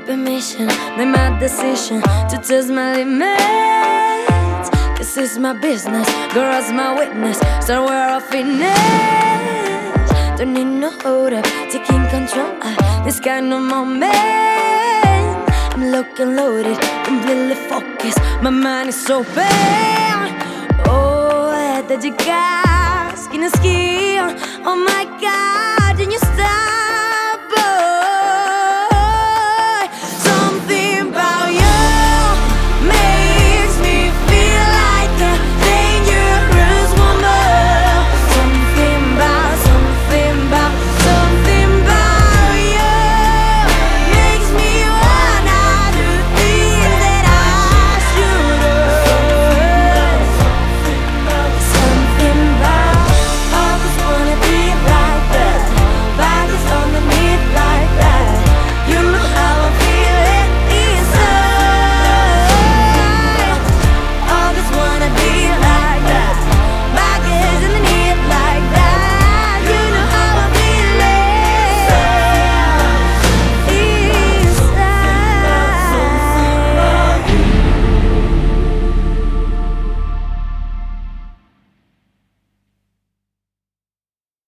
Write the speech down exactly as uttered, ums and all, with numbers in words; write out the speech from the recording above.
permission, make my decision to test my limits. Cause it's my business, girl, it's my witness. Start where I finish. Don't need no hold up, taking control of this kind of moment. I'm looking loaded, completely focused, my mind is open. Oh, это дикая, skin to skin. Oh my God, and you style